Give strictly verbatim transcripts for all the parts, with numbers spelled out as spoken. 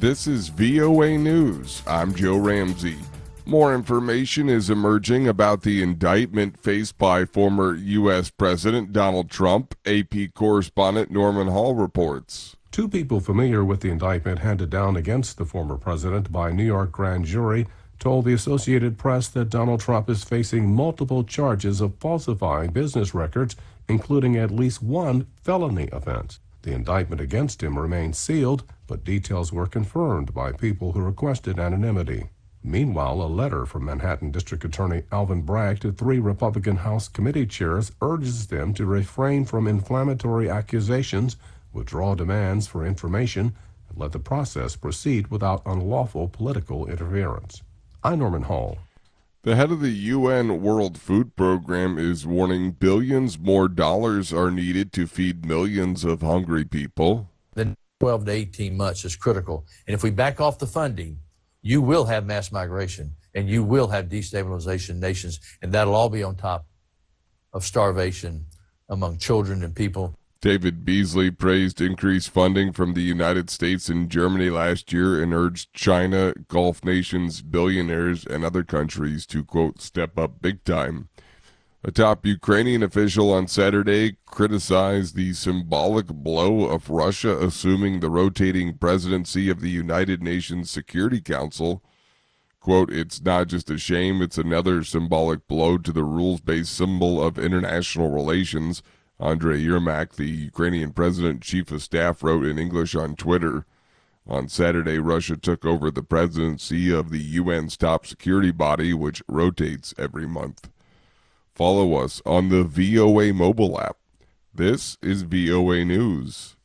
This is V O A News. I'm Joe Ramsey. More information is emerging about the indictment faced by former U S President Donald Trump. A P correspondent Norman Hall reports. Two people familiar with the indictment handed down against the former president by a New York grand jury told the Associated Press that Donald Trump is facing multiple charges of falsifying business records, including at least one felony offense. The indictment against him remains sealed, but details were confirmed by people who requested anonymity. Meanwhile, a letter from Manhattan District Attorney Alvin Bragg to three Republican House committee chairs urges them to refrain from inflammatory accusations, withdraw demands for information, and let the process proceed without unlawful political interference. I'm Norman Hall. The head of the U N World Food Program is warning billions more dollars are needed to feed millions of hungry people. The twelve to eighteen months is critical. And if we back off the funding, you will have mass migration and you will have destabilization nations, and that'll all be on top of starvation among children and people. David Beasley praised increased funding from the United States and Germany last year and urged China, Gulf nations, billionaires, and other countries to, quote, step up big time. A top Ukrainian official on Saturday criticized the symbolic blow of Russia assuming the rotating presidency of the United Nations Security Council. Quote, it's not just a shame, it's another symbolic blow to the rules-based symbol of international relations, Andrei Yermak, the Ukrainian president chief of staff, wrote in English on Twitter. On Saturday, Russia took over the presidency of the U N's top security body, which rotates every month. Follow us on the V O A mobile app. This is V O A News.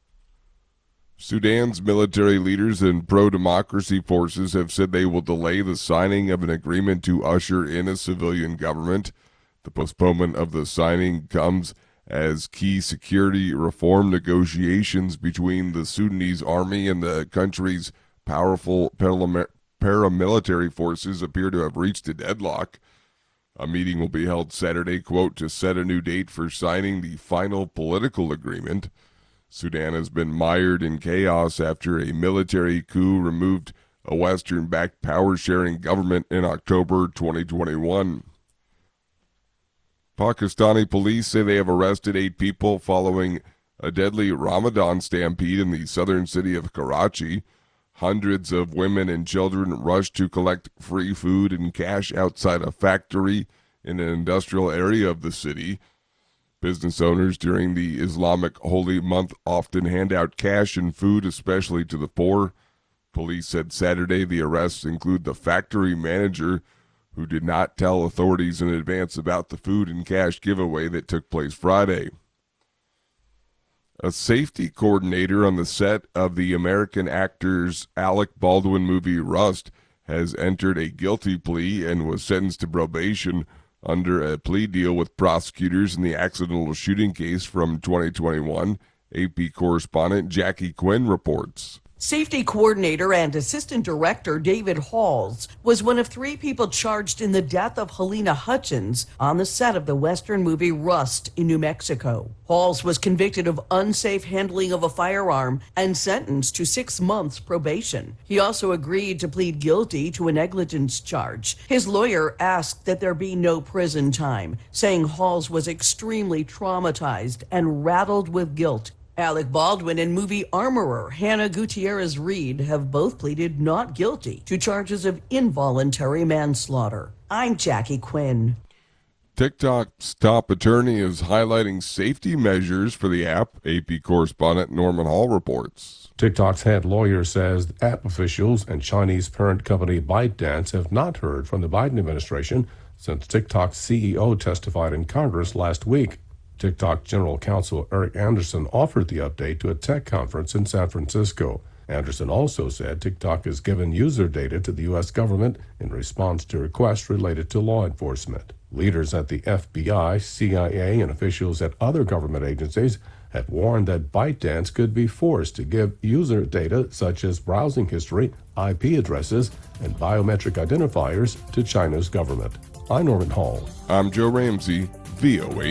Sudan's military leaders and pro-democracy forces have said they will delay the signing of an agreement to usher in a civilian government. The postponement of the signing comes as key security reform negotiations between the Sudanese army and the country's powerful paramilitary forces appear to have reached a deadlock. A meeting will be held Saturday, quote, to set a new date for signing the final political agreement. Sudan has been mired in chaos after a military coup removed a Western-backed power-sharing government in October twenty twenty-one. Pakistani police say they have arrested eight people following a deadly Ramadan stampede in the southern city of Karachi. Hundreds of women and children rushed to collect free food and cash outside a factory in an industrial area of the city. Business owners during the Islamic holy month often hand out cash and food, especially to the poor. Police said Saturday the arrests include the factory manager, who did not tell authorities in advance about the food and cash giveaway that took place Friday. A safety coordinator on the set of the American actor's Alec Baldwin movie Rust has entered a guilty plea and was sentenced to probation under a plea deal with prosecutors in the accidental shooting case from twenty twenty-one. A P correspondent Jackie Quinn reports. Safety coordinator and assistant director David Halls was one of three people charged in the death of Helena Hutchins on the set of the Western movie Rust in New Mexico. Halls was convicted of unsafe handling of a firearm and sentenced to six months probation. He also agreed to plead guilty to a negligence charge. His lawyer asked that there be no prison time, saying Halls was extremely traumatized and rattled with guilt. Alec Baldwin and movie armorer Hannah Gutierrez Reed have both pleaded not guilty to charges of involuntary manslaughter. I'm Jackie Quinn. TikTok's top attorney is highlighting safety measures for the app. A P correspondent Norman Hall reports. TikTok's head lawyer says app officials and Chinese parent company ByteDance have not heard from the Biden administration since TikTok's C E O testified in Congress last week. TikTok General Counsel Eric Anderson offered the update to a tech conference in San Francisco. Anderson also said TikTok has given user data to the U S government in response to requests related to law enforcement. Leaders at the F B I, C I A, and officials at other government agencies have warned that ByteDance could be forced to give user data such as browsing history, I P addresses, and biometric identifiers to China's government. I'm Norman Hall. I'm Joe Ramsey, V O A